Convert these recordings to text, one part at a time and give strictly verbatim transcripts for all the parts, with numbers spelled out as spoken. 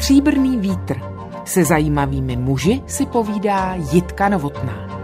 Stříbrný vítr. Se zajímavými muži si povídá Jitka Novotná.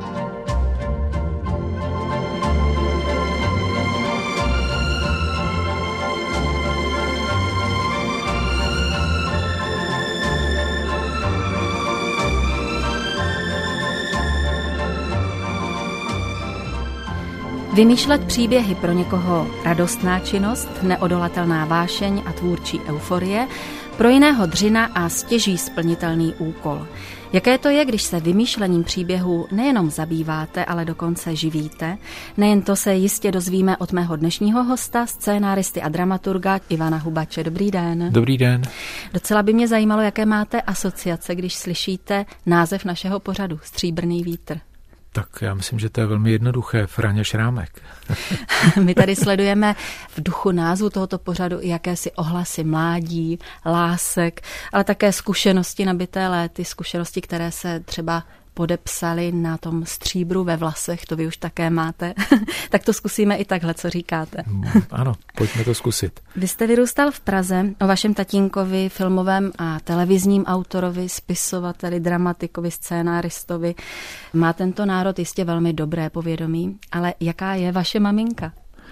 Vymýšlet příběhy pro někoho radostná činnost, neodolatelná vášeň a tvůrčí euforie, pro jiného dřina a stěží splnitelný úkol. Jaké to je, když se vymýšlením příběhů nejenom zabýváte, ale dokonce živíte? Nejen to se jistě dozvíme od mého dnešního hosta, scénáristy a dramaturga Ivana Hubače. Dobrý den. Dobrý den. Docela by mě zajímalo, jaké máte asociace, když slyšíte název našeho pořadu Stříbrný vítr. Tak já myslím, že to je velmi jednoduché. Franě Šrámek. My tady sledujeme v duchu názvu tohoto pořadu i jakési ohlasy mládí, lásek, ale také zkušenosti nabité léty, zkušenosti, které se třeba podepsali na tom stříbru ve vlasech, to vy už také máte. Tak to zkusíme i takhle, co říkáte. Ano, pojďme to zkusit. Vy jste vyrůstal v Praze, o vašem tatínkovi, filmovém a televizním autorovi, spisovateli, dramatikovi, scénáristovi. Má tento národ jistě velmi dobré povědomí, ale jaká je vaše maminka?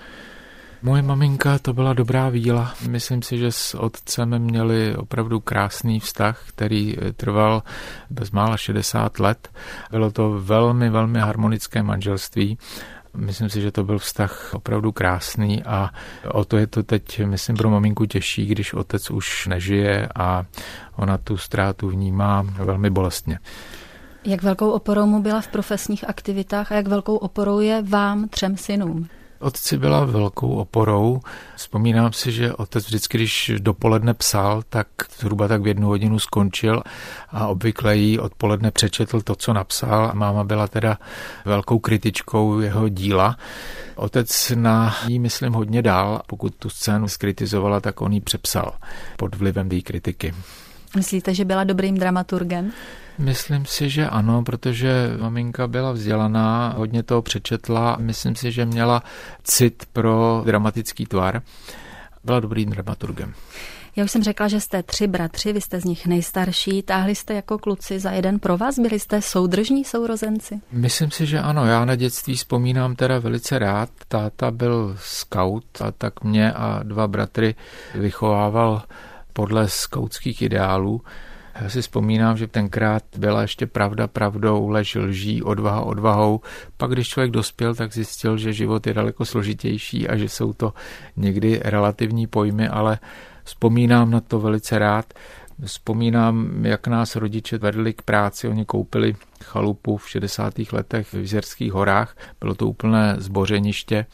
Moje maminka to byla dobrá víla. Myslím si, že s otcem měli opravdu krásný vztah, který trval bezmála šedesát let. Bylo to velmi, velmi harmonické manželství. Myslím si, že to byl vztah opravdu krásný a o to je to teď, myslím, pro maminku těžší, když otec už nežije a ona tu ztrátu vnímá velmi bolestně. Jak velkou oporou mu byla v profesních aktivitách a jak velkou oporou je vám, třem synům? Otci byla velkou oporou. Vzpomínám si, že otec vždycky, když dopoledne psal, tak zhruba tak v jednu hodinu skončil a obvykle jí odpoledne přečetl to, co napsal. Máma byla teda velkou kritičkou jeho díla. Otec na ní, myslím, hodně dál. Pokud tu scénu skritizovala, tak on ji přepsal pod vlivem té kritiky. Myslíte, že byla dobrým dramaturgem? Myslím si, že ano, protože maminka byla vzdělaná, hodně toho přečetla, myslím si, že měla cit pro dramatický tvar. Byla dobrým dramaturgem. Já už jsem řekla, že jste tři bratři, vy jste z nich nejstarší, táhli jste jako kluci za jeden pro vás, byli jste soudržní sourozenci? Myslím si, že ano, já na dětství vzpomínám teda velice rád. Táta byl skaut a tak mě a dva bratry vychovával podle skautských ideálů. Já si vzpomínám, že tenkrát byla ještě pravda pravdou, lež lží, odvaha odvahou. Pak, když člověk dospěl, tak zjistil, že život je daleko složitější a že jsou to někdy relativní pojmy, ale vzpomínám na to velice rád. Vzpomínám, jak nás rodiče vedli k práci. Oni koupili chalupu v šedesátých letech v Jizerských horách. Bylo to úplné zbořeniště.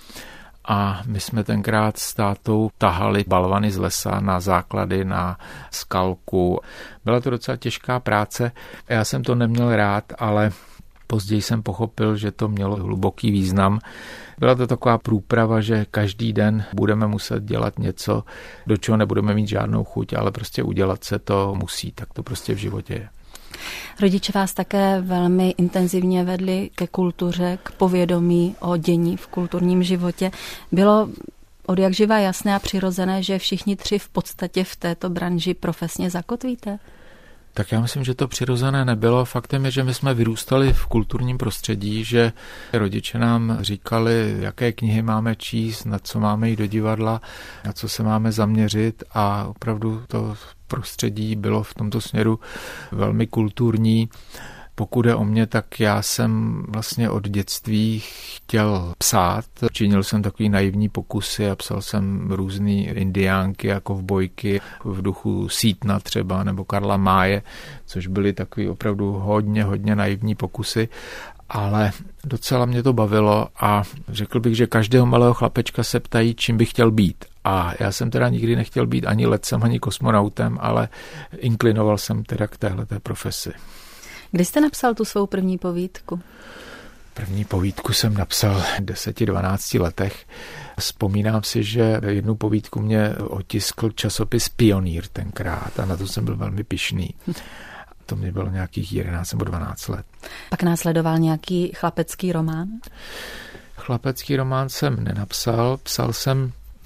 A my jsme tenkrát s tátou tahali balvany z lesa na základy, na skalku. Byla to docela těžká práce. Já jsem to neměl rád, ale později jsem pochopil, že to mělo hluboký význam. Byla to taková průprava, že každý den budeme muset dělat něco, do čeho nebudeme mít žádnou chuť, ale prostě udělat se to musí. Tak to prostě v životě je. Rodiče vás také velmi intenzivně vedli ke kultuře, k povědomí o dění v kulturním životě. Bylo od jak živa jasné a přirozené, že všichni tři v podstatě v této branži profesně zakotvíte? Tak já myslím, že to přirozené nebylo. Faktem je, že my jsme vyrůstali v kulturním prostředí, že rodiče nám říkali, jaké knihy máme číst, na co máme jít do divadla, na co se máme zaměřit a opravdu to prostředí bylo v tomto směru velmi kulturní. Pokud je o mě, tak já jsem vlastně od dětství chtěl psát. Činil jsem takový naivní pokusy a psal jsem různý indiánky a kovbojky v duchu Sítna třeba nebo Karla Máje, což byly takový opravdu hodně, hodně naivní pokusy. Ale docela mě to bavilo a řekl bych, že každého malého chlapečka se ptají, čím by chtěl být. A já jsem teda nikdy nechtěl být ani letcem, ani kosmonautem, ale inklinoval jsem teda k téhleté profesi. Kdy jste napsal tu svou první povídku? První povídku jsem napsal v deseti dvanácti letech. Vzpomínám si, že jednu povídku mě otiskl časopis Pionýr tenkrát a na to jsem byl velmi pyšný. To mě bylo nějakých jedenáct nebo dvanáct let. Pak následoval nějaký chlapecký román? Chlapecký román jsem nenapsal, psal jsem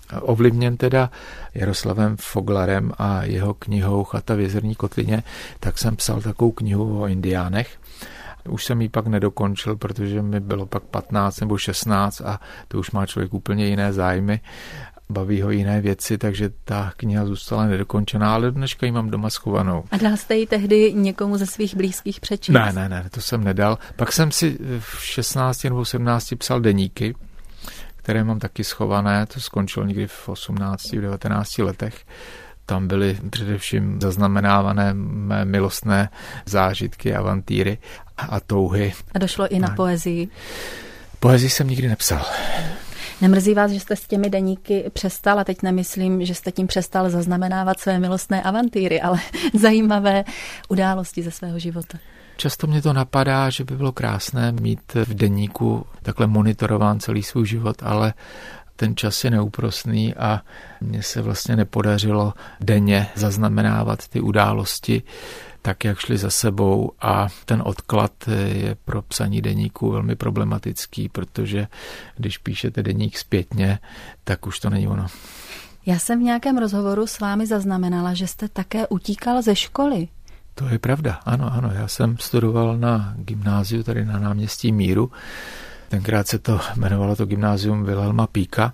Ovlivněn teda Jaroslavem Foglarem a jeho knihou Chata v Jezerní kotlině, tak jsem psal takovou knihu o indiánech. Už jsem ji pak nedokončil, protože mi bylo pak patnáct nebo šestnáct a to už má člověk úplně jiné zájmy, baví ho jiné věci, takže ta kniha zůstala nedokončená, ale dneška ji mám doma schovanou. A dal jste ji tehdy někomu ze svých blízkých přečíst? Ne, ne, ne, to jsem nedal. Pak jsem si v šestnácti nebo sedmnácti psal deníky, které mám taky schované, to skončilo někdy v osmnácti, v devatenácti letech. Tam byly především zaznamenávané mé milostné zážitky, avantýry a touhy. A došlo i na poezii? Poezii jsem nikdy nepsal. Nemrzí vás, že jste s těmi deníky přestal, a teď nemyslím, že jste tím přestal zaznamenávat své milostné avantýry, ale zajímavé události ze svého života? Často mě to napadá, že by bylo krásné mít v deníku takhle monitorován celý svůj život, ale ten čas je neúprosný a mně se vlastně nepodařilo denně zaznamenávat ty události tak, jak šli za sebou, a ten odklad je pro psaní deníku velmi problematický, protože když píšete deník zpětně, tak už to není ono. Já jsem v nějakém rozhovoru s vámi zaznamenala, že jste také utíkal ze školy. To je pravda, ano, ano. Já jsem studoval na gymnáziu tady na náměstí Míru. Tenkrát se to jmenovalo to gymnázium Vilhelma Píka.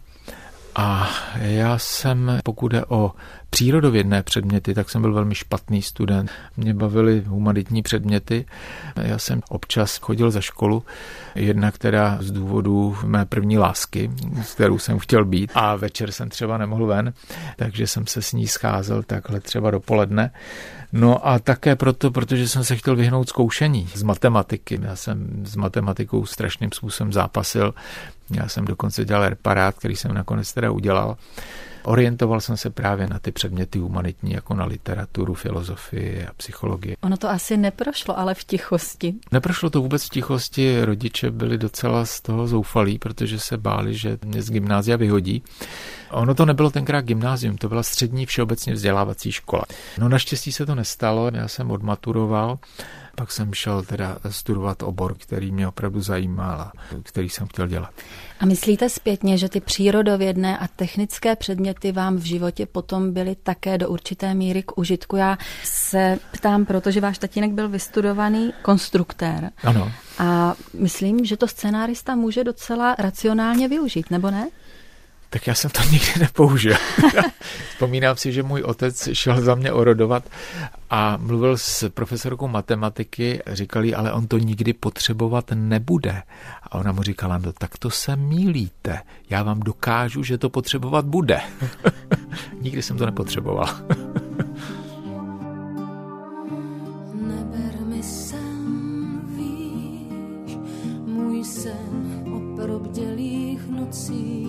A já jsem, pokud jde o přírodovědné předměty, tak jsem byl velmi špatný student. Mě bavily humanitní předměty. Já jsem občas chodil za školu, jedna, která z důvodu mé první lásky, s kterou jsem chtěl být, a večer jsem třeba nemohl ven, takže jsem se s ní scházel takhle třeba dopoledne. No a také proto, protože jsem se chtěl vyhnout zkoušení z matematiky. Já jsem s matematikou strašným způsobem zápasil. Já jsem dokonce dělal reparát, který jsem nakonec teda udělal. Orientoval jsem se právě na ty předměty humanitní, jako na literaturu, filozofii a psychologii. Ono to asi neprošlo, ale v tichosti. Neprošlo to vůbec v tichosti. Rodiče byli docela z toho zoufalí, protože se báli, že mě z gymnázia vyhodí. Ono to nebylo tenkrát gymnázium, to byla střední všeobecně vzdělávací škola. No naštěstí se to nestalo, já jsem odmaturoval, pak jsem šel teda studovat obor, který mě opravdu zajímal a který jsem chtěl dělat. A myslíte zpětně, že ty přírodovědné a technické předměty vám v životě potom byly také do určité míry k užitku? Já se ptám, protože váš tatínek byl vystudovaný konstruktér. Ano. A myslím, že to scenárista může docela racionálně využít, nebo ne? Tak já jsem to nikdy nepoužil. Vzpomínám si, že můj otec šel za mě orodovat a mluvil s profesorkou matematiky, říkal jí, ale on to nikdy potřebovat nebude. A ona mu říkala, no tak to se mýlíte, já vám dokážu, že to potřebovat bude. Nikdy jsem to nepotřeboval. Neber mi sen, víš, můj sen o probdělých nocích.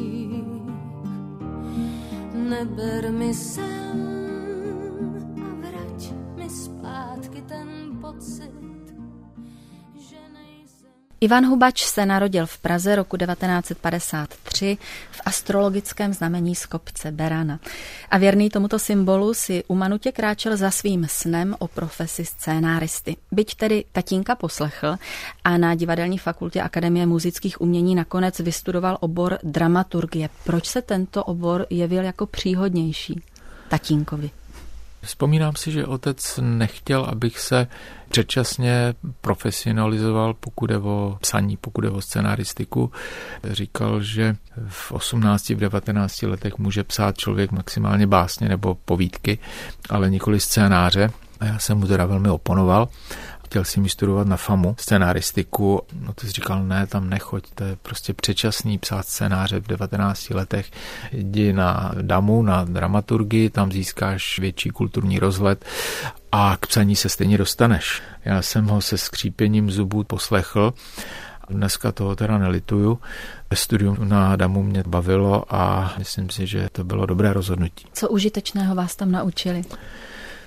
Neber mi sen a vrať mi zpátky ten pocit, že nejsem... Ivan Hubač se narodil v Praze roku devatenáct set padesát tři v astrologickém znamení z kopce Berana. A věrný tomuto symbolu si umanutě kráčel za svým snem o profesi scénáristy. Byť tedy tatínka poslechl a na divadelní fakultě Akademie múzických umění nakonec vystudoval obor dramaturgie. Proč se tento obor jevil jako příhodnější tatínkovi? Vzpomínám si, že otec nechtěl, abych se předčasně profesionalizoval, pokud je o psaní, pokud je o scenaristiku. Říkal, že v osmnácti, v devatenácti letech může psát člověk maximálně básně nebo povídky, ale nikoli scénáře. A já jsem mu teda velmi oponoval. Chtěl si mi studovat na FAMu scenaristiku. No to jsi říkal, ne, tam nechoď, to je prostě předčasný psát scénáře v devatenácti letech. Jdi na DAMu, na dramaturgii, tam získáš větší kulturní rozhled a k psaní se stejně dostaneš. Já jsem ho se skřípěním zubů poslechl. Dneska toho teda nelituju. Studium na DAMu mě bavilo a myslím si, že to bylo dobré rozhodnutí. Co užitečného vás tam naučili?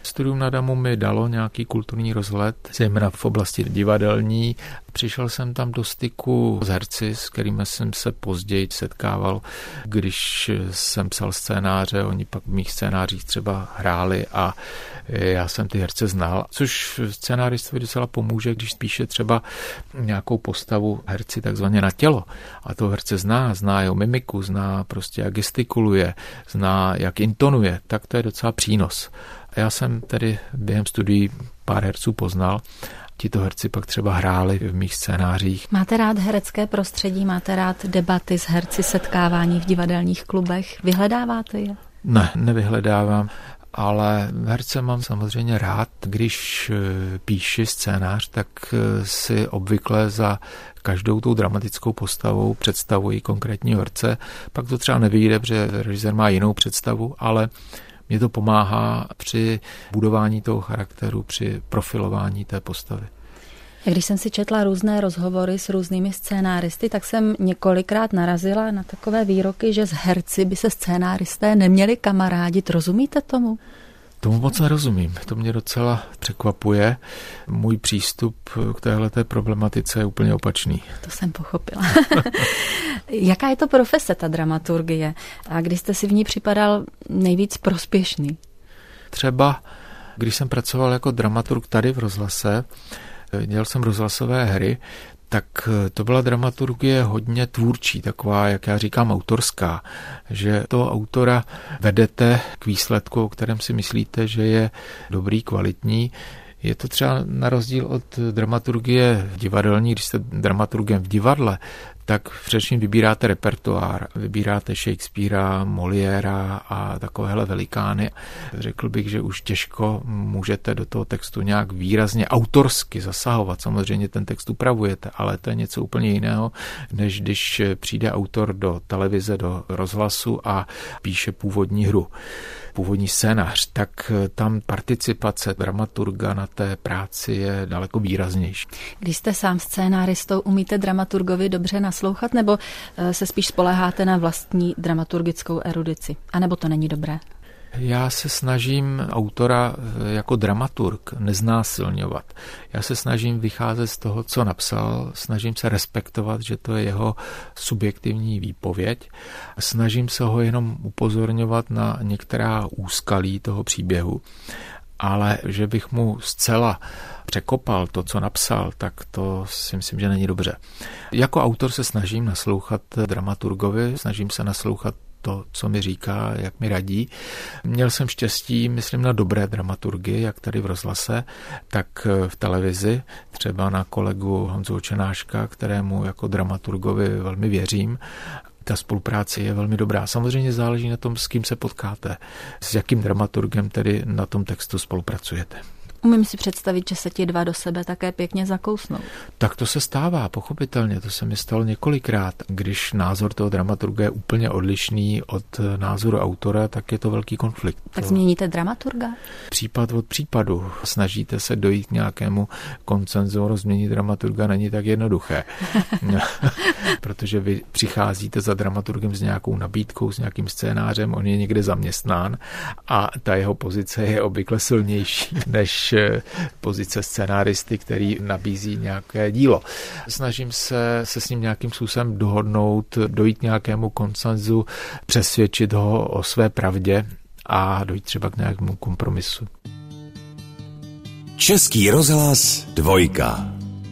Studium na Damu mi dalo nějaký kulturní rozhled, zejména v oblasti divadelní. Přišel jsem tam do styku s herci, s kterými jsem se později setkával, když jsem psal scénáře, oni pak v mých scénářích třeba hráli a já jsem ty herce znal, což scénáristovi docela pomůže, když píše třeba nějakou postavu herci takzvaně na tělo a to herce zná, zná jeho mimiku, zná prostě jak gestikuluje, zná jak intonuje, tak to je docela přínos. A já jsem tedy během studií pár herců poznal. Tito herci pak třeba hráli v mých scénářích. Máte rád herecké prostředí, máte rád debaty s herci, setkávání v divadelních klubech? Vyhledáváte je? Ne, nevyhledávám, ale herce mám samozřejmě rád. Když píši scénář, tak si obvykle za každou tou dramatickou postavou představuji konkrétního herce. Pak to třeba nevyjde, protože režisér má jinou představu, ale mě to pomáhá při budování toho charakteru, při profilování té postavy. Když jsem si četla různé rozhovory s různými scénáristy, tak jsem několikrát narazila na takové výroky, že s herci by se scénáristé neměli kamarádit. Rozumíte tomu? Tomu moc nerozumím. To mě docela překvapuje. Můj přístup k téhleté problematice je úplně opačný. To jsem pochopila. Jaká je to profese, ta dramaturgie? A kdy jste si v ní připadal nejvíc prospěšný? Třeba, když jsem pracoval jako dramaturg tady v rozhlase, dělal jsem rozhlasové hry, tak to byla dramaturgie hodně tvůrčí, taková, jak já říkám, autorská, že toho autora vedete k výsledku, o kterém si myslíte, že je dobrý, kvalitní. Je to třeba na rozdíl od dramaturgie divadelní, když jste dramaturgem v divadle, tak především vybíráte repertoár, vybíráte Shakespearea, Moliéra a takovéhle velikány. Řekl bych, že už těžko můžete do toho textu nějak výrazně autorsky zasahovat. Samozřejmě ten text upravujete, ale to je něco úplně jiného, než když přijde autor do televize, do rozhlasu a píše původní hru, původní scénář, tak tam participace dramaturga na té práci je daleko výraznější. Když jste sám scénáristou, umíte dramaturgovi dobře naslouchat, nebo se spíš spoléháte na vlastní dramaturgickou erudici? A nebo to není dobré? Já se snažím autora jako dramaturg neznásilňovat. Já se snažím vycházet z toho, co napsal, snažím se respektovat, že to je jeho subjektivní výpověď. Snažím se ho jenom upozorňovat na některá úskalí toho příběhu, ale že bych mu zcela překopal to, co napsal, tak to si myslím, že není dobře. Jako autor se snažím naslouchat dramaturgovi, snažím se naslouchat to, co mi říká, jak mi radí. Měl jsem štěstí, myslím, na dobré dramaturgy, jak tady v rozhlase, tak v televizi, třeba na kolegu Honzu Očenáška, kterému jako dramaturgovi velmi věřím. Ta spolupráce je velmi dobrá. Samozřejmě záleží na tom, s kým se potkáte, s jakým dramaturgem tedy na tom textu spolupracujete. Umím si představit, že se ti dva do sebe také pěkně zakousnou. Tak to se stává, pochopitelně. To se mi stalo několikrát. Když názor toho dramaturga je úplně odlišný od názoru autora, tak je to velký konflikt. Tak změníte dramaturga? Případ od případu. Snažíte se dojít k nějakému konsenzu, rozměnit dramaturga není tak jednoduché. Protože vy přicházíte za dramaturgem s nějakou nabídkou, s nějakým scénářem, on je někde zaměstnán a ta jeho pozice je obvykle silnější než pozice scenáristy, který nabízí nějaké dílo. Snažím se se s ním nějakým způsobem dohodnout, dojít k nějakému konsenzu, přesvědčit ho o své pravdě a dojít třeba k nějakému kompromisu. Český rozhlas dvojka.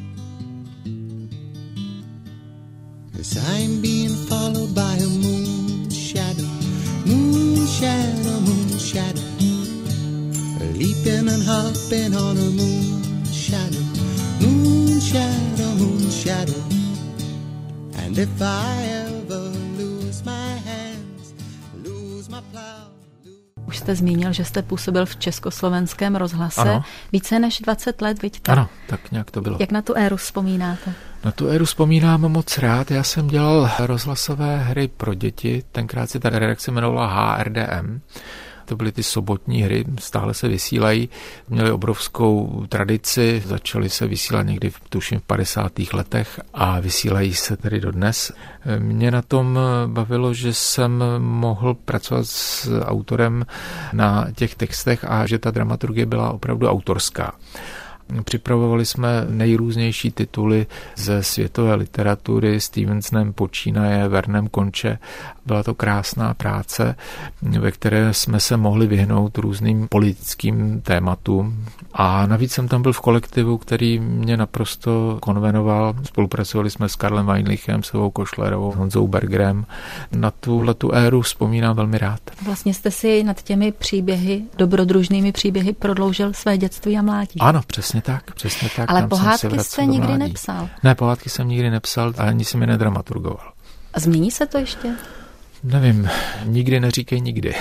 I'm being followed by a moon shadow, moon shadow, moon shadow, leaping and hopping on a moon shadow, moon shadow, moon shadow. And if I ever lose my hands, lose my plow. Už jste zmínil, že jste působil v Československém rozhlase. Ano. Více než dvacet let, vidíte? Ano, tak nějak to bylo. Jak na tu éru vzpomínáte? Na tu éru vzpomínám moc rád. Já jsem dělal rozhlasové hry pro děti. Tenkrát se ta redakce jmenovala H R D M. To byly ty sobotní hry, stále se vysílají, měly obrovskou tradici, začaly se vysílat někdy v, tuším v padesátých letech a vysílají se tedy dodnes. Mě na tom bavilo, že jsem mohl pracovat s autorem na těch textech a že ta dramaturgie byla opravdu autorská. Připravovali jsme nejrůznější tituly ze světové literatury, Stevensonem počínaje, Vernem konče. Byla to krásná práce, ve které jsme se mohli vyhnout různým politickým tématům. A navíc jsem tam byl v kolektivu, který mě naprosto konvenoval. Spolupracovali jsme s Karlem Weinlichem, s Evou Košlerovou, Honzou Bergerem. Na tuhletu éru vzpomínám velmi rád. Vlastně jste si nad těmi příběhy, dobrodružnými příběhy prodloužil své dětství a mládí. Ano, přesně tak, přesně tak. Ale tam pohádky jste nikdy nepsal. Ne, pohádky jsem nikdy nepsal a ani jsem je nedramaturgoval. A změní se to ještě? Nevím, nikdy neříkej nikdy.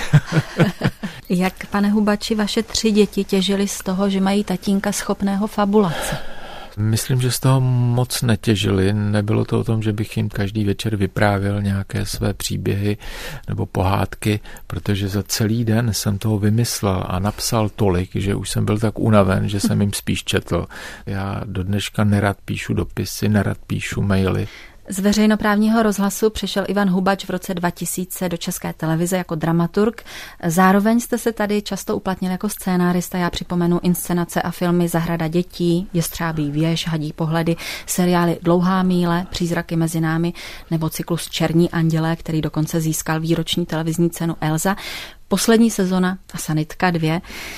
Jak, pane Hubači, vaše tři děti těžily z toho, že mají tatínka schopného fabulace? Myslím, že z toho moc netěžili. Nebylo to o tom, že bych jim každý večer vyprávěl nějaké své příběhy nebo pohádky, protože za celý den jsem toho vymyslel a napsal tolik, že už jsem byl tak unaven, že jsem jim spíš četl. Já do dneška nerad píšu dopisy, nerad píšu maily. Z veřejnoprávního rozhlasu přešel Ivan Hubač v roce dva tisíce do České televize jako dramaturg. Zároveň jste se tady často uplatnil jako scénárista. Já připomenu inscenace a filmy Zahrada dětí, Jestřábí věž, Hadí pohledy, seriály Dlouhá míle, Přízraky mezi námi nebo cyklus Černí andělé, který dokonce získal výroční televizní cenu Elza. Poslední sezona a Sanitka dvě.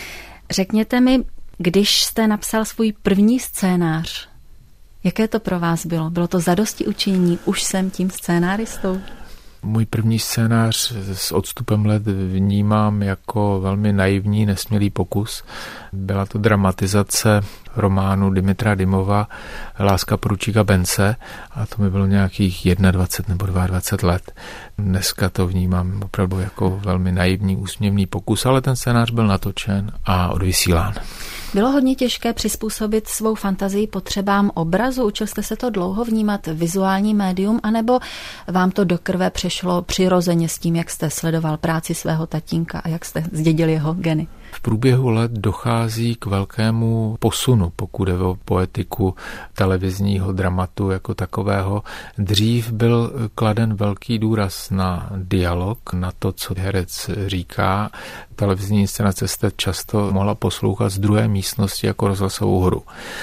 Řekněte mi, když jste napsal svůj první scénář, jaké to pro vás bylo? Bylo to zadosti učinění? Už jsem tím scénáristou? Můj první scénář s odstupem let vnímám jako velmi naivní, nesmělý pokus. Byla to dramatizace románu Dimitra Dymova Láska poručíka Bence a to mi bylo nějakých dvacet jedna nebo dvacet dva let. Dneska to vnímám opravdu jako velmi naivní, úsměvný pokus, ale ten scénář byl natočen a odvysílán. Bylo hodně těžké přizpůsobit svou fantazii potřebám obrazu? Učil jste se to dlouho vnímat vizuální médium, anebo vám to do krve přešlo přirozeně s tím, jak jste sledoval práci svého tatínka a jak jste zdědil jeho geny? V průběhu let dochází k velkému posunu, pokud je o poetiku televizního dramatu jako takového. Dřív byl kladen velký důraz na dialog, na to, co herec říká. Televizní inscenace jste často mohla poslouchat z druhé místnosti jako rozhlasovou hru.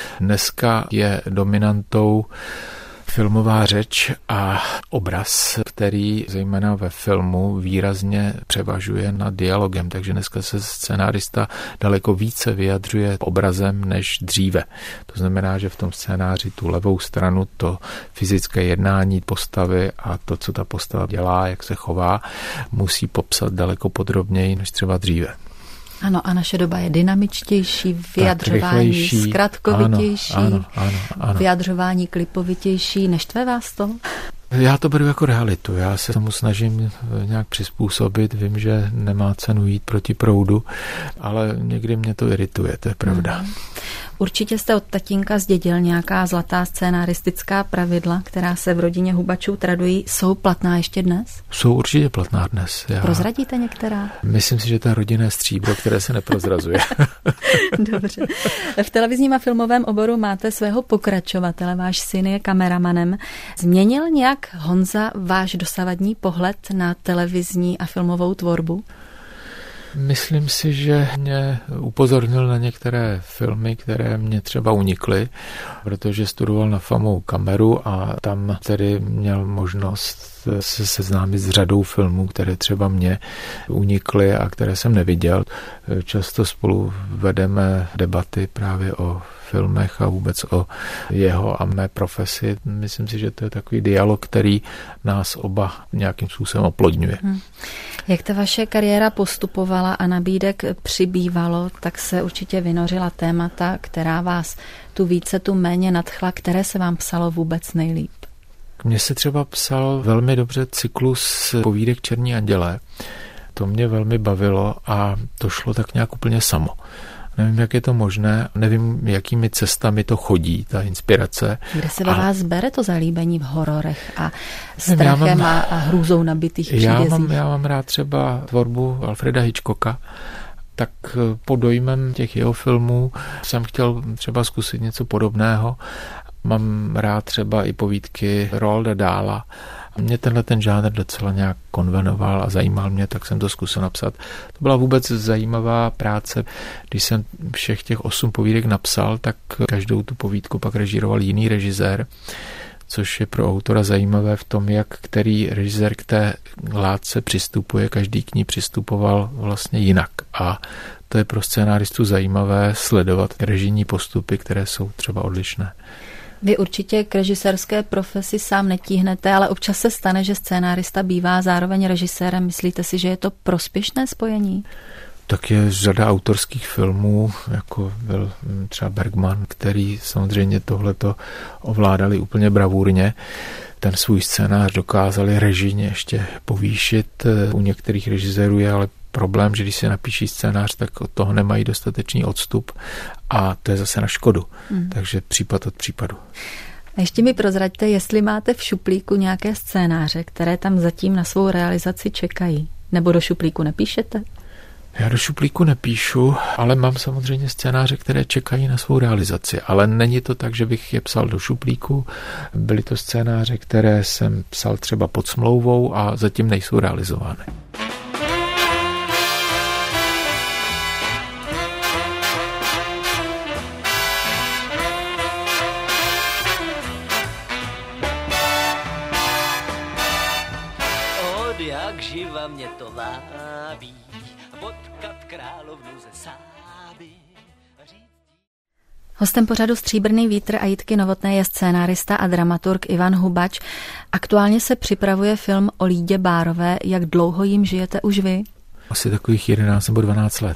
Dneska je dominantou filmová řeč a obraz, který zejména ve filmu výrazně převažuje nad dialogem, takže dneska se scenárista daleko více vyjadřuje obrazem než dříve. To znamená, že v tom scénáři tu levou stranu, to fyzické jednání postavy a to, co ta postava dělá, jak se chová, musí popsat daleko podrobněji než třeba dříve. Ano, a naše doba je dynamičtější, vyjadřování zkratkovitější, ano, ano, ano. vyjadřování klipovitější. Neštve vás to? Já to beru jako realitu. Já se tomu snažím nějak přizpůsobit. Vím, že nemá cenu jít proti proudu, ale někdy mě to irituje, to je pravda. Hmm. Určitě jste od tatínka zdědil nějaká zlatá scénaristická pravidla, která se v rodině Hubačů tradují. Jsou platná ještě dnes? Jsou určitě platná dnes. Já... Prozradíte některá? Myslím si, že ta rodinné stříbro, které se neprozrazuje. Dobře. V televizním a filmovém oboru máte svého pokračovatele, váš syn je kameramanem. Změnil nějak Honza váš dosavadní pohled na televizní a filmovou tvorbu? Myslím si, že mě upozornil na některé filmy, které mě třeba unikly, protože studoval na FAMU kameru a tam tedy měl možnost se seznámit s řadou filmů, které třeba mě unikly a které jsem neviděl. Často spolu vedeme debaty právě o filmech a vůbec o jeho a mé profesi. Myslím si, že to je takový dialog, který nás oba nějakým způsobem oplodňuje. Hmm. Jak ta vaše kariéra postupovala a nabídek přibývalo, tak se určitě vynořila témata, která vás tu více, tu méně nadchla, které se vám psalo vůbec nejlíp. Mně se třeba psal velmi dobře cyklus povídek Černí andělé. To mě velmi bavilo a to šlo tak nějak úplně samo. Nevím, jak je to možné, nevím, jakými cestami to chodí, ta inspirace. Kde se ve a... vás bere to zalíbení v hororech a strachem mám, a hrůzou nabitých příbězích? Já mám, já mám rád třeba tvorbu Alfreda Hitchcocka, tak pod dojmem těch jeho filmů jsem chtěl třeba zkusit něco podobného. Mám rád třeba i povídky Roalda Dahla. Mě tenhle ten žánr docela nějak konvenoval a zajímal mě, tak jsem to zkusil napsat. To byla vůbec zajímavá práce. Když jsem všech těch osm povídek napsal, tak každou tu povídku pak režíroval jiný režisér, což je pro autora zajímavé v tom, jak který režisér k té látce přistupuje, každý k ní přistupoval vlastně jinak. A to je pro scénáristu zajímavé sledovat režijní postupy, které jsou třeba odlišné. Vy určitě k režisérské profesi sám netíhnete, ale občas se stane, že scénárista bývá zároveň režisérem. Myslíte si, že je to prospěšné spojení? Tak je řada autorských filmů, jako byl třeba Bergman, který samozřejmě tohleto ovládali úplně bravurně. Ten svůj scénář dokázali režijně ještě povýšit. U některých režisérů je ale problém, že když si napíší scénář, tak od toho nemají dostatečný odstup a to je zase na škodu. Hmm. Takže případ od případu. A ještě mi prozraďte, jestli máte v šuplíku nějaké scénáře, které tam zatím na svou realizaci čekají. Nebo do šuplíku nepíšete? Já do šuplíku nepíšu, ale mám samozřejmě scénáře, které čekají na svou realizaci. Ale není to tak, že bych je psal do šuplíku. Byly to scénáře, které jsem psal třeba pod smlouvou a zatím nejsou realizovány. Jak živa mě to lábí, potkat královnu ze Sáby. Hostem pořadu Stříbrný vítr a Jitky Novotné je scénárista a dramaturg Ivan Hubač. Aktuálně se připravuje film o Lídě Bárové. Jak dlouho jim žijete už vy? Asi takových jedenáct nebo dvanáct let.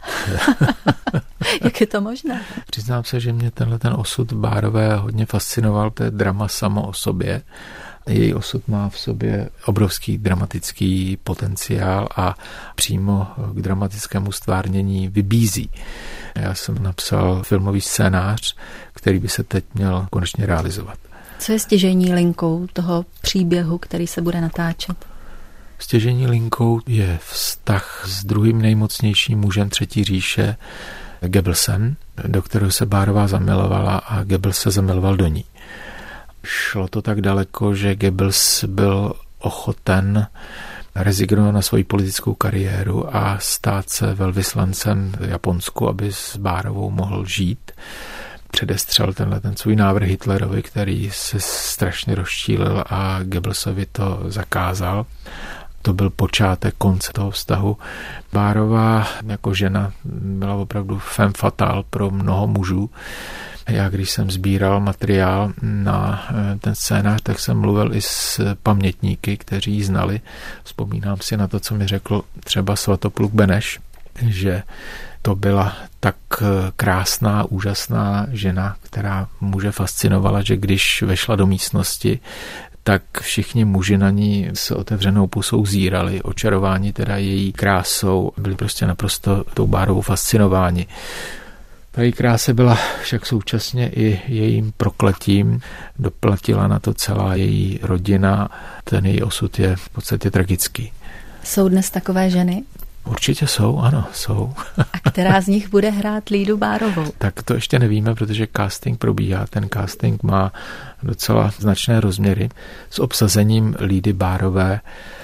Jak je to možné? Přiznám se, že mě tenhle ten osud Bárové hodně fascinoval. To je drama samo o sobě. Její osud má v sobě obrovský dramatický potenciál a přímo k dramatickému stvárnění vybízí. Já jsem napsal filmový scénář, který by se teď měl konečně realizovat. Co je stěžejní linkou toho příběhu, který se bude natáčet? Stěžejní linkou je vztah s druhým nejmocnějším mužem Třetí říše, Goebbelsem, do kterého se Bárová zamilovala a Goebbels se zamiloval do ní. Šlo to tak daleko, že Goebbels byl ochoten rezignovat na svoji politickou kariéru a stát se velvyslancem v Japonsku, aby s Bárovou mohl žít. Předestřel tenhle ten svůj návrh Hitlerovi, který se strašně rozčílil a Goebbelsovi to zakázal. To byl počátek konce toho vztahu. Bárová jako žena byla opravdu femme fatale pro mnoho mužů. Já, když jsem sbíral materiál na ten scénář, tak jsem mluvil i s pamětníky, kteří ji znali. Vzpomínám si na to, co mi řekl třeba Svatopluk Beneš, že to byla tak krásná, úžasná žena, která muže fascinovala, že když vešla do místnosti, tak všichni muži na ní s otevřenou pusou zírali, očarováni teda její krásou, byli prostě naprosto tou Bárovou fascinováni. Ta její krása byla však současně i jejím prokletím, doplatila na to celá její rodina, ten její osud je v podstatě tragický. Jsou dnes takové ženy? Určitě jsou, ano, jsou. A která z nich bude hrát Lídu Bárovou? Tak to ještě nevíme, protože casting probíhá. Ten casting má docela značné rozměry. S obsazením Lídy Bárové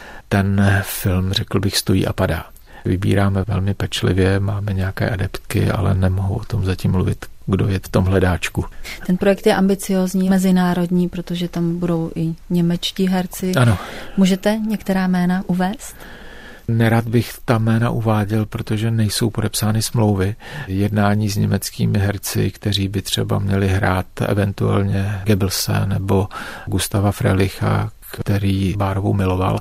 ten film, řekl bych, stojí a padá. Vybíráme velmi pečlivě, máme nějaké adeptky, ale nemohu o tom zatím mluvit, kdo je v tom hledáčku. Ten projekt je ambiciózní, mezinárodní, protože tam budou i němečtí herci. Ano. Můžete některá jména uvést? Nerad bych ta jména uváděl, protože nejsou podepsány smlouvy. Jednání s německými herci, kteří by třeba měli hrát eventuálně Goebbelse nebo Gustava Frelicha, který Bárovou miloval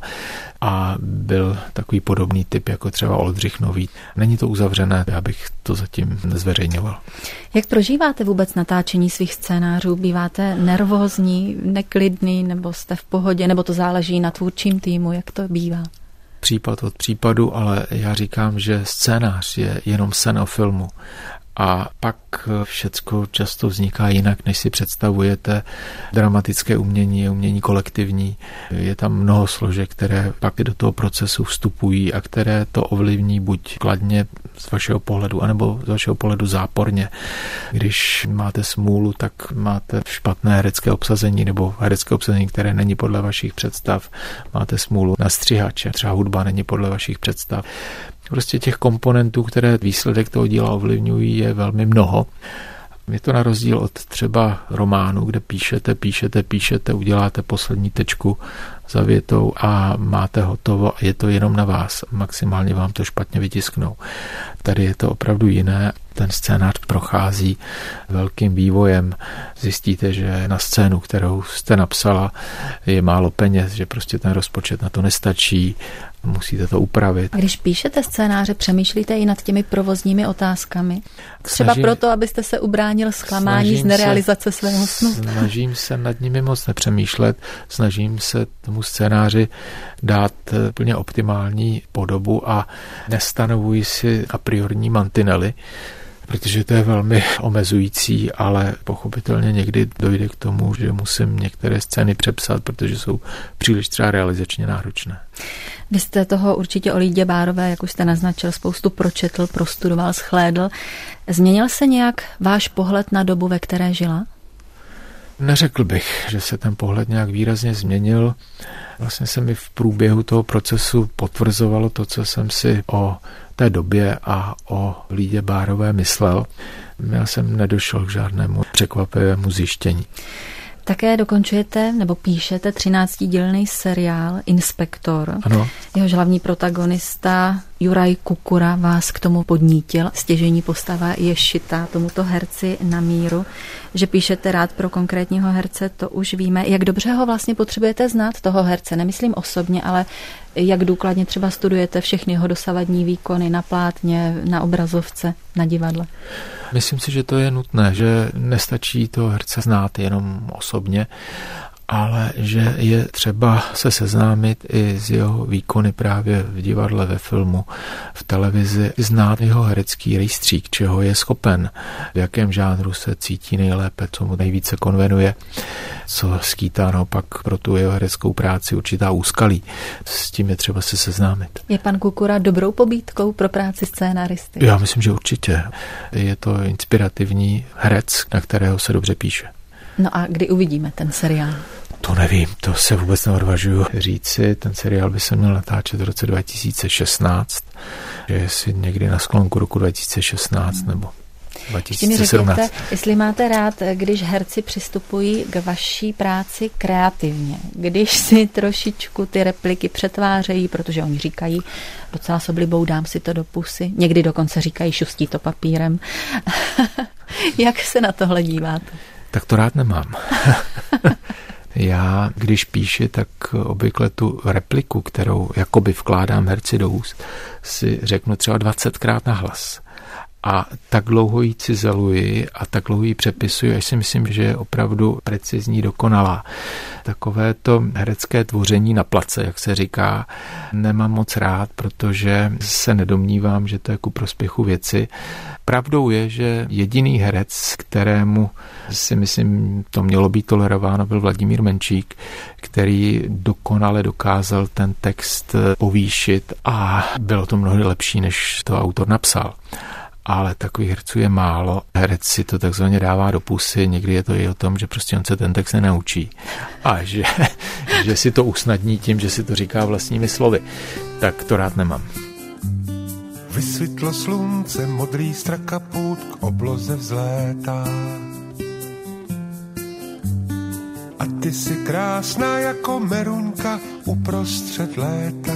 a byl takový podobný typ jako třeba Oldřich Nový. Není to uzavřené, já bych to zatím nezveřejňoval. Jak prožíváte vůbec natáčení svých scénářů? Býváte nervózní, neklidný, nebo jste v pohodě, nebo to záleží na tvůrčím týmu? Jak to bývá? Případ od případu, ale já říkám, že scénář je jenom sen o filmu A pak všecko často vzniká jinak, než si představujete. Dramatické umění je umění kolektivní. Je tam mnoho složek, které pak do toho procesu vstupují a které to ovlivní buď kladně z vašeho pohledu, anebo z vašeho pohledu záporně. Když máte smůlu, tak máte špatné herecké obsazení nebo herecké obsazení, které není podle vašich představ. Máte smůlu na střihače, třeba hudba není podle vašich představ. Prostě těch komponentů, které výsledek toho díla ovlivňují, je velmi mnoho. Je to na rozdíl od třeba románu, kde píšete, píšete, píšete, uděláte poslední tečku za větou a máte hotovo a je to jenom na vás. Maximálně vám to špatně vytisknou. Tady je to opravdu jiné. Ten scénář prochází velkým vývojem. Zjistíte, že na scénu, kterou jste napsala, je málo peněz, že prostě ten rozpočet na to nestačí, musíte to upravit. A když píšete scénáře, přemýšlíte i nad těmi provozními otázkami? Třeba Snažím, proto, abyste se ubránil zklamání z nerealizace se, svého snu. Snažím se nad nimi moc nepřemýšlet, snažím se tomu scénáři dát úplně optimální podobu a nestanovuji si a priorní mantinely, protože to je velmi omezující, ale pochopitelně někdy dojde k tomu, že musím některé scény přepsat, protože jsou příliš třeba realizačně náročné. Vy jste toho určitě o Lídě Bárové, jak už jste naznačil, spoustu pročetl, prostudoval, shlédl. Změnil se nějak váš pohled na dobu, ve které žila? Neřekl bych, že se ten pohled nějak výrazně změnil. Vlastně se mi v průběhu toho procesu potvrzovalo to, co jsem si o té době a o Lídě Bárové myslel. Já jsem nedošel k žádnému překvapivému zjištění. Také dokončujete nebo píšete třináctidílný seriál Inspektor. Ano. Jehož hlavní protagonista Juraj Kukura vás k tomu podnítil. Stěžejní postava je šitá tomuto herci na míru. Že píšete rád pro konkrétního herce, to už víme. Jak dobře ho vlastně potřebujete znát, toho herce? Nemyslím osobně, ale jak důkladně třeba studujete všechny jeho dosavadní výkony na plátně, na obrazovce, na divadle? Myslím si, že to je nutné, že nestačí toho herce znát jenom osobně, ale že je třeba se seznámit i s jeho výkony právě v divadle, ve filmu, v televizi, znát jeho herecký rejstřík, čeho je schopen, v jakém žánru se cítí nejlépe, co mu nejvíce konvenuje, co skýtá naopak pro tu jeho hereckou práci určitá úskalí. S tím je třeba se seznámit. Je pan Kukura dobrou pobídkou pro práci scénaristy? Já myslím, že určitě. Je to inspirativní herec, na kterého se dobře píše. No a kdy uvidíme ten seriál? To nevím, to se vůbec neodvažuju říci. Ten seriál by se měl natáčet v roce dva tisíce šestnáct, že jestli někdy na sklonku roku dva tisíce šestnáct nebo dva tisíce sedmnáct. Ještě mi řekněte, jestli máte rád, když herci přistupují k vaší práci kreativně, když si trošičku ty repliky přetvářejí, protože oni říkají docela s oblibou, dám si to do pusy, někdy dokonce říkají, šustí to papírem. Jak se na tohle díváte? Tak to rád nemám. Já, když píši, tak obvykle tu repliku, kterou jakoby vkládám herci do úst, si řeknu třeba dvacetkrát nahlas. A tak dlouho ji cizeluji a tak dlouho ji přepisuji, až si myslím, že je opravdu precizní, dokonalá. Takové to herecké tvoření na place, jak se říká, nemám moc rád, protože se nedomnívám, že to je ku prospěchu věci. Pravdou je, že jediný herec, kterému si myslím, to mělo být tolerováno, byl Vladimír Menčík, který dokonale dokázal ten text povýšit a bylo to mnohdy lepší, než to autor napsal. Ale takových herců je málo. Herec si to takzvaně dává do pusy, někdy je to i o tom, že prostě on se ten text nenaučí. A že, že si to usnadní tím, že si to říká vlastními slovy. Tak to rád nemám. Vysvětlo slunce, modrý strakaput k obloze vzlétá. A ty jsi krásná jako meruňka uprostřed léta.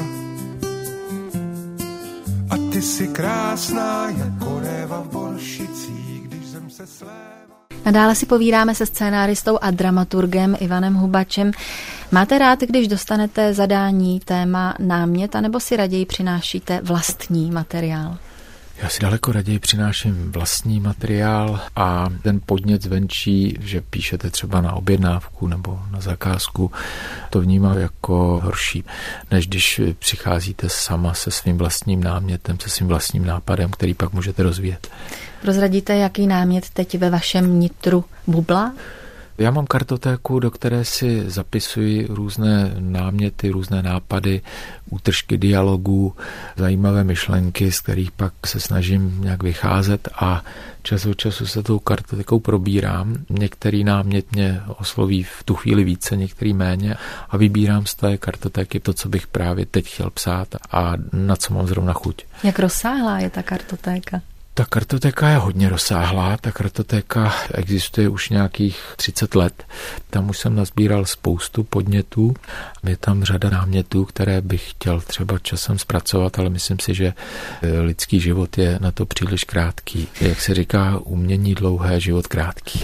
A ty jsi krásná jako réva v Boršicích, když zem se slévá. A dále si povídáme se scénáristou a dramaturgem Ivanem Hubačem. Máte rád, když dostanete zadání, téma, námět, anebo si raději přinášíte vlastní materiál? Já si daleko raději přináším vlastní materiál a ten podnět zvenčí, že píšete třeba na objednávku nebo na zakázku, to vnímám jako horší, než když přicházíte sama se svým vlastním námětem, se svým vlastním nápadem, který pak můžete rozvíjet. Prozradíte, jaký námět teď ve vašem nitru bublá? Já mám kartotéku, do které si zapisuji různé náměty, různé nápady, útržky dialogů, zajímavé myšlenky, z kterých pak se snažím nějak vycházet a čas od času se tou kartotékou probírám. Některý námět mě osloví v tu chvíli více, některý méně a vybírám z té kartotéky to, co bych právě teď chtěl psát a na co mám zrovna chuť. Jak rozsáhlá je ta kartotéka? Ta kartotéka je hodně rozsáhlá, ta kartotéka existuje už nějakých třicet let. Tam už jsem nazbíral spoustu podnětů, je tam řada námětů, které bych chtěl třeba časem zpracovat, ale myslím si, že lidský život je na to příliš krátký. Jak se říká, umění dlouhé, život krátký.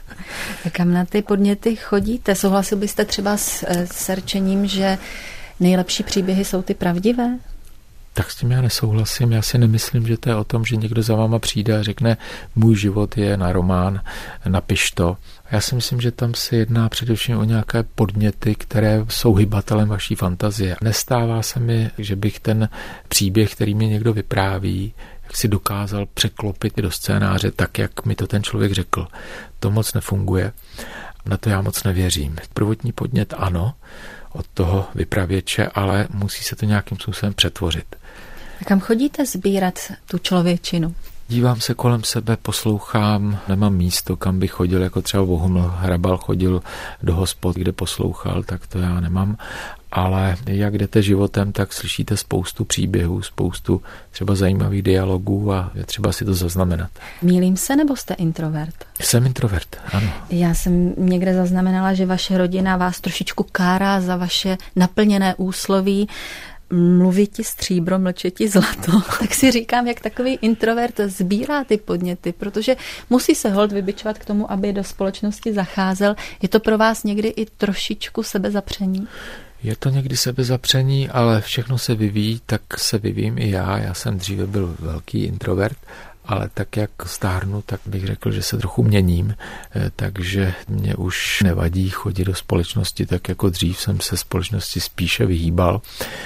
Kam na ty podněty chodíte? Souhlasil byste třeba s, s rčením, že nejlepší příběhy jsou ty pravdivé? Tak s tím já nesouhlasím. Já si nemyslím, že to je o tom, že někdo za váma přijde a řekne, můj život je na román, napiš to. Já si myslím, že tam se jedná především o nějaké podněty, které jsou hybatelem vaší fantazie. Nestává se mi, že bych ten příběh, který mi někdo vypráví, jak si dokázal překlopit do scénáře tak, jak mi to ten člověk řekl. To moc nefunguje. Na to já moc nevěřím. Prvotní podnět ano, od toho vypravěče, ale musí se to nějakým způsobem přetvořit. A kam chodíte sbírat tu člověčinu? Dívám se kolem sebe, poslouchám, nemám místo, kam bych chodil, jako třeba Bohumil Hrabal chodil do hospod, kde poslouchal, tak to já nemám. Ale jak jdete životem, tak slyšíte spoustu příběhů, spoustu třeba zajímavých dialogů a je třeba si to zaznamenat. Mýlím se, nebo jste introvert? Jsem introvert, ano. Já jsem někde zaznamenala, že vaše rodina vás trošičku kárá za vaše naplněné úsloví. Mluví ti stříbro, mlče ti zlato. Tak si říkám, jak takový introvert sbírá ty podněty, protože musí se holt vybičovat k tomu, aby do společnosti zacházel. Je to pro vás někdy i trošičku sebezapření? Je to někdy sebezapření, ale všechno se vyvíjí, tak se vyvím i já. Já jsem dříve byl velký introvert, ale tak jak stárnu, tak bych řekl, že se trochu měním, takže mě už nevadí chodit do společnosti, tak jako dřív jsem se společnosti spíše vyhýbal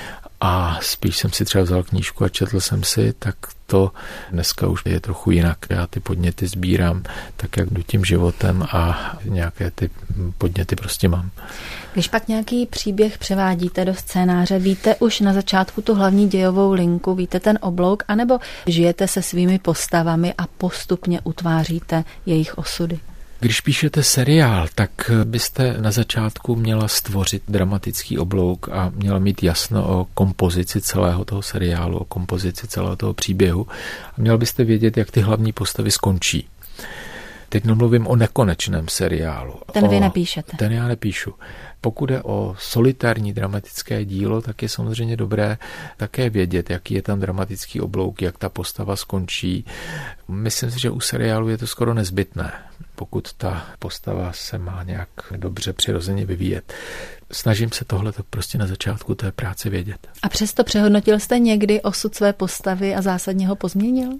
a spíš jsem si třeba vzal knížku a četl jsem si, tak to dneska už je trochu jinak. Já ty podněty sbírám tak, jak jdu tím životem a nějaké ty podněty prostě mám. Když pak nějaký příběh převádíte do scénáře, víte už na začátku tu hlavní dějovou linku, víte ten oblouk, anebo žijete se svými postavami a postupně utváříte jejich osudy? Když píšete seriál, tak byste na začátku měla stvořit dramatický oblouk a měla mít jasno o kompozici celého toho seriálu, o kompozici celého toho příběhu a měla byste vědět, jak ty hlavní postavy skončí. Teď nemluvím o nekonečném seriálu. Ten o, vy nepíšete. Ten já nepíšu. Pokud je o solitární dramatické dílo, tak je samozřejmě dobré také vědět, jaký je tam dramatický oblouk, jak ta postava skončí. Myslím si, že u seriálu je to skoro nezbytné, pokud ta postava se má nějak dobře přirozeně vyvíjet. Snažím se tohle prostě na začátku té práce vědět. A přesto přehodnotil jste někdy osud své postavy a zásadně ho pozměnil?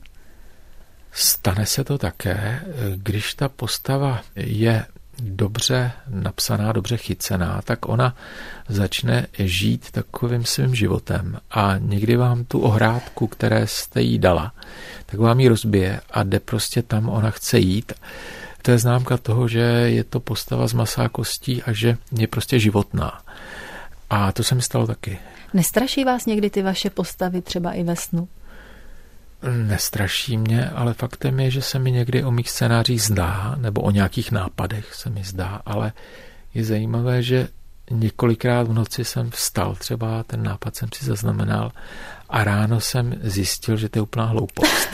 Stane se to také, když ta postava je dobře napsaná, dobře chycená, tak ona začne žít takovým svým životem a někdy vám tu ohrádku, které jste jí dala, tak vám ji rozbije a jde prostě tam, ona chce jít. To je známka toho, že je to postava z masa a kostí a že je prostě životná. A to se mi stalo taky. Nestraší vás někdy ty vaše postavy třeba i ve snu? Nestraší mě, ale faktem je, že se mi někdy o mých scénářích zdá, nebo o nějakých nápadech se mi zdá, ale je zajímavé, že několikrát v noci jsem vstal, třeba ten nápad jsem si zaznamenal a ráno jsem zjistil, že to je úplná hloupost.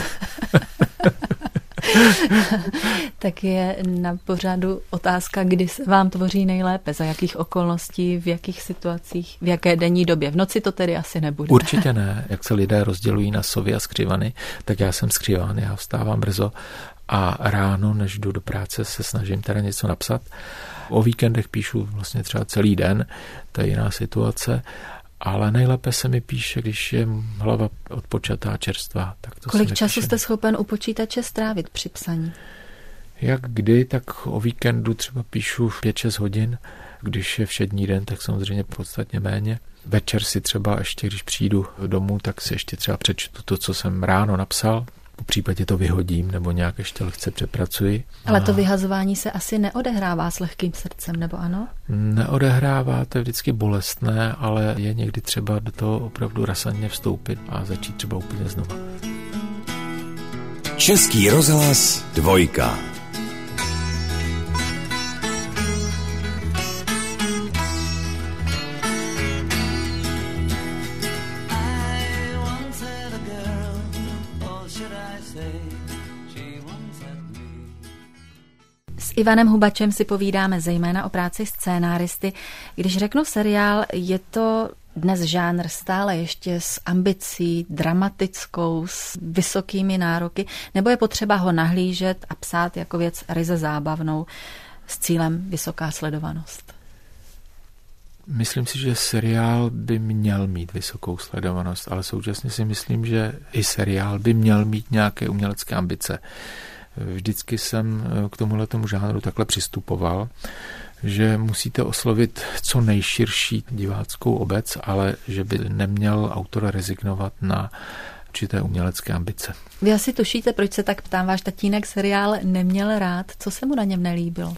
Tak je na pořadu otázka, kdy se vám tvoří nejlépe, za jakých okolností, v jakých situacích, v jaké denní době. V noci to tedy asi nebude. Určitě ne. Jak se lidé rozdělují na sovy a skřivany, tak já jsem skřivan, já vstávám brzo a ráno, než jdu do práce, se snažím teda něco napsat. O víkendech píšu vlastně třeba celý den, to je jiná situace. Ale nejlépe se mi píše, když je hlava odpočatá, čerstvá. Tak to Kolik času jste schopen u počítače strávit při psaní? Jak kdy, tak o víkendu třeba píšu pět šest hodin. Když je všední den, tak samozřejmě podstatně méně. Večer si třeba ještě, když přijdu domů, tak si ještě třeba přečtu to, co jsem ráno napsal. Po případě to vyhodím nebo nějak ještě lehce přepracuji. Ale to vyhazování se asi neodehrává s lehkým srdcem, nebo ano? Neodehrává, to je vždycky bolestné, ale je někdy třeba do toho opravdu razantně vstoupit a začít třeba úplně znova. Český rozhlas dvojka. S Ivanem Hubačem si povídáme zejména o práci scénáristy. Když řeknu seriál, je to dnes žánr stále ještě s ambicí dramatickou, s vysokými nároky, nebo je potřeba ho nahlížet a psát jako věc ryze zábavnou s cílem vysoká sledovanost? Myslím si, že seriál by měl mít vysokou sledovanost, ale současně si myslím, že i seriál by měl mít nějaké umělecké ambice. Vždycky jsem k tomuhletomu žánru takhle přistupoval, že musíte oslovit co nejširší diváckou obec, ale že by neměl autor rezignovat na určité umělecké ambice. Vy asi tušíte, proč se tak ptám. Váš tatínek seriál neměl rád. Co se mu na něm nelíbilo?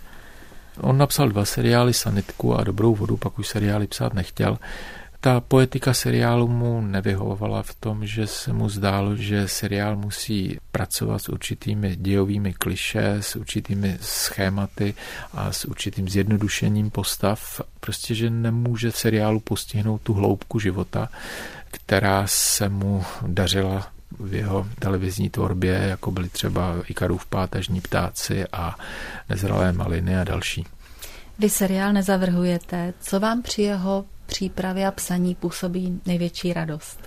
On napsal dva seriály, Sanitku a Dobrou vodu, pak už seriály psát nechtěl. Ta poetika seriálu mu nevyhovovala v tom, že se mu zdálo, že seriál musí pracovat s určitými dějovými klišé, s určitými schématy a s určitým zjednodušením postav. Prostě, že nemůže v seriálu postihnout tu hloubku života, která se mu dařila v jeho televizní tvorbě, jako byly třeba Ikarův páteřní ptáci a Nezralé maliny a další. Vy seriál nezavrhujete. Co vám při jeho přípravě a psaní působí největší radost?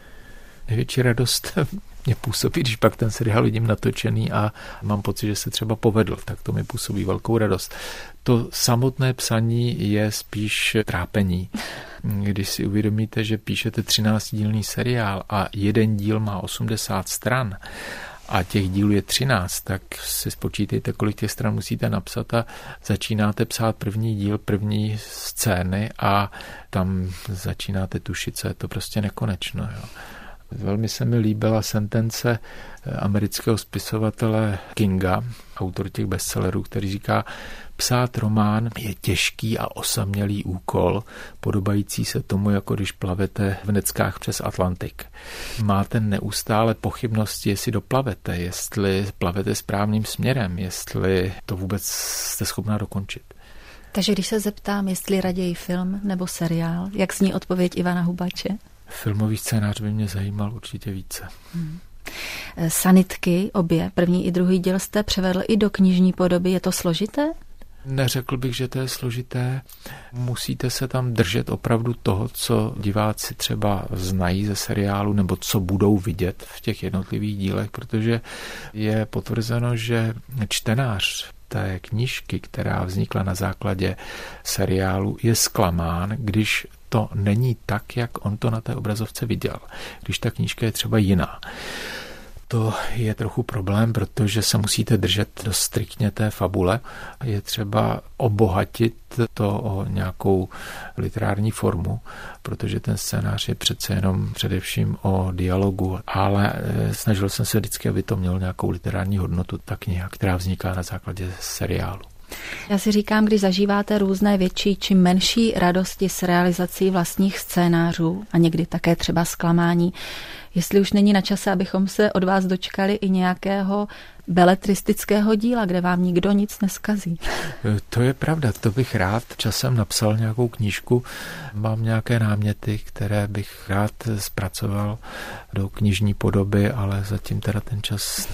Největší radost mě působí, když pak ten seriál vidím natočený a mám pocit, že se třeba povedl, tak to mi působí velkou radost. To samotné psaní je spíš trápení. Když si uvědomíte, že píšete třináctidílný seriál a jeden díl má osmdesát stran a těch dílů je třináct, tak si spočítejte, kolik těch stran musíte napsat a začínáte psát první díl, první scény a tam začínáte tušit, co je to prostě nekonečno. Jo. Velmi se mi líbila sentence amerického spisovatele Kinga, autor těch bestsellerů, který říká, psát román je těžký a osamělý úkol, podobající se tomu, jako když plavete v neckách přes Atlantik. Máte neustále pochybnosti, jestli doplavete, jestli plavete správným směrem, jestli to vůbec jste schopná dokončit. Takže když se zeptám, jestli raději film nebo seriál, jak zní odpověď Ivana Hubače? Filmový scénář by mě zajímal určitě více. Hmm. Sanitky, obě, první i druhý díl jste převedl i do knižní podoby. Je to složité? Neřekl bych, že to je složité. Musíte se tam držet opravdu toho, co diváci třeba znají ze seriálu, nebo co budou vidět v těch jednotlivých dílech, protože je potvrzeno, že čtenář té knížky, která vznikla na základě seriálu, je zklamán, když to není tak, jak on to na té obrazovce viděl. Když ta knížka je třeba jiná. To je trochu problém, protože se musíte držet dost striktně té fabule. Je třeba obohatit to o nějakou literární formu, protože ten scénář je přece jenom především o dialogu, ale snažil jsem se vždycky, aby to mělo nějakou literární hodnotu, ta kniha, která vzniká na základě seriálu. Já si říkám, když zažíváte různé větší či menší radosti s realizací vlastních scénářů a někdy také třeba zklamání, jestli už není na čase, abychom se od vás dočkali i nějakého beletristického díla, kde vám nikdo nic neskazí. To je pravda, to bych rád časem napsal nějakou knížku. Mám nějaké náměty, které bych rád zpracoval do knižní podoby, ale zatím teda ten čas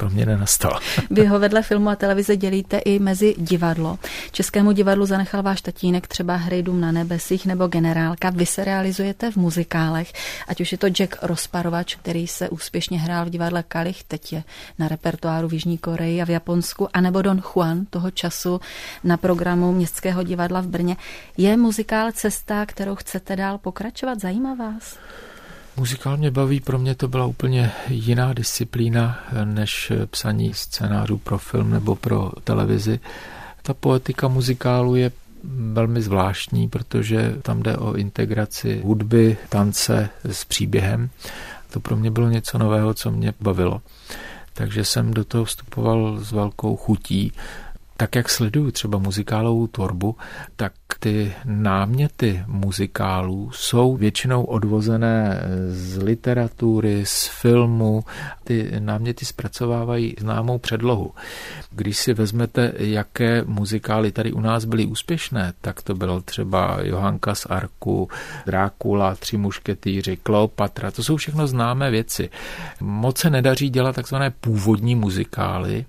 pro mě nenastala. Vy ho vedle filmu a televize dělíte i mezi divadlo. Českému divadlu zanechal váš tatínek třeba hry Dům na nebesích nebo Generálka. Vy se realizujete v muzikálech, ať už je to Jack Rozparovač, který se úspěšně hrál v divadle Kalich, teď je na repertoáru v Jižní Koreji a v Japonsku, anebo Don Juan toho času na programu Městského divadla v Brně. Je muzikál cesta, kterou chcete dál pokračovat? Zajímá vás? Muzikál mě baví, pro mě to byla úplně jiná disciplína než psaní scénářů pro film nebo pro televizi. Ta poetika muzikálu je velmi zvláštní, protože tam jde o integraci hudby, tance s příběhem. To pro mě bylo něco nového, co mě bavilo. Takže jsem do toho vstupoval s velkou chutí. Tak jak sleduju třeba muzikálovou tvorbu, tak ty náměty muzikálů jsou většinou odvozené z literatury, z filmu. Ty náměty zpracovávají známou předlohu. Když si vezmete, jaké muzikály tady u nás byly úspěšné, tak to bylo třeba Johanka z Arku, Drákula, Tři mušketýři, Kleopatra. To jsou všechno známé věci. Moc se nedaří dělat takzvané původní muzikály.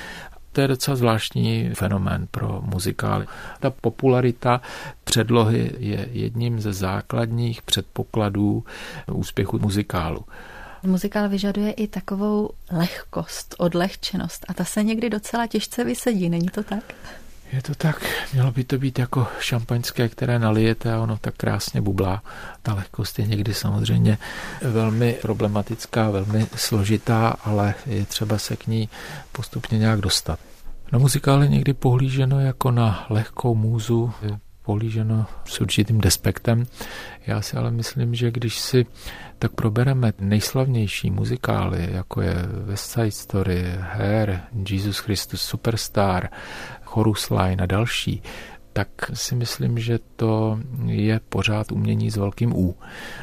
To je docela zvláštní fenomén pro muzikály. Ta popularita předlohy je jedním ze základních předpokladů úspěchu muzikálu. Muzikál vyžaduje i takovou lehkost, odlehčenost a ta se někdy docela těžce vysedí, není to tak? Je to tak, mělo by to být jako šampaňské, které nalijete a ono tak krásně bublá. Ta lehkost je někdy samozřejmě velmi problematická, velmi složitá, ale je třeba se k ní postupně nějak dostat. Na muzikál je někdy pohlíženo jako na lehkou můzu, je pohlíženo s určitým despektem. Já si ale myslím, že když si tak probereme nejslavnější muzikály, jako je West Side Story, Hair, Jesus Christus Superstar, Chorus Line a další, tak si myslím, že to je pořád umění s velkým U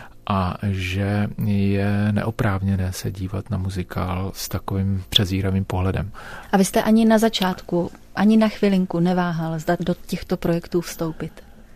a že je neoprávněné se dívat na muzikál s takovým přezíravým pohledem. A vy jste ani na začátku, ani na chvilinku neváhal zda do těchto projektů vstoupit?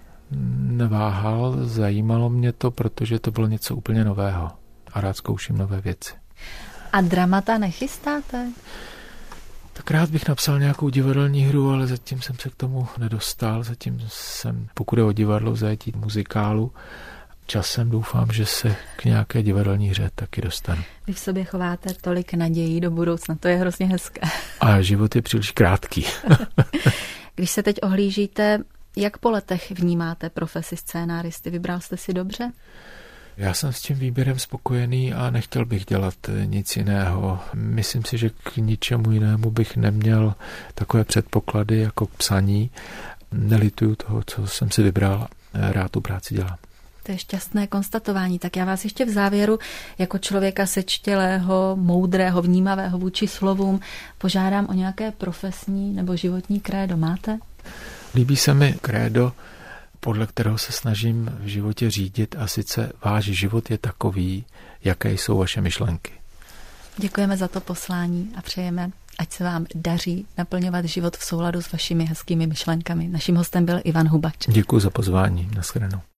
Neváhal, zajímalo mě to, protože to bylo něco úplně nového a rád zkouším nové věci. A dramata nechystáte? Tak rád bych napsal nějakou divadelní hru, ale zatím jsem se k tomu nedostal. Zatím jsem, pokud je o divadlo, v zajetí muzikálu, časem doufám, že se k nějaké divadelní hře taky dostanu. Vy v sobě chováte tolik nadějí do budoucna, to je hrozně hezké. A život je příliš krátký. Když se teď ohlížíte, jak po letech vnímáte profesi scénáristy? Vybral jste si dobře? Já jsem s tím výběrem spokojený a nechtěl bych dělat nic jiného. Myslím si, že k ničemu jinému bych neměl takové předpoklady jako k psaní. Nelituju toho, co jsem si vybral, rád tu práci dělám. To je šťastné konstatování. Tak já vás ještě v závěru jako člověka sečtělého, moudrého, vnímavého vůči slovům požádám o nějaké profesní nebo životní krédo. Máte? Líbí se mi krédo, podle kterého se snažím v životě řídit, a sice váš život je takový, jaké jsou vaše myšlenky. Děkujeme za to poslání a přejeme, ať se vám daří naplňovat život v souladu s vašimi hezkými myšlenkami. Naším hostem byl Ivan Hubač. Děkuji za pozvání. Nashledanou.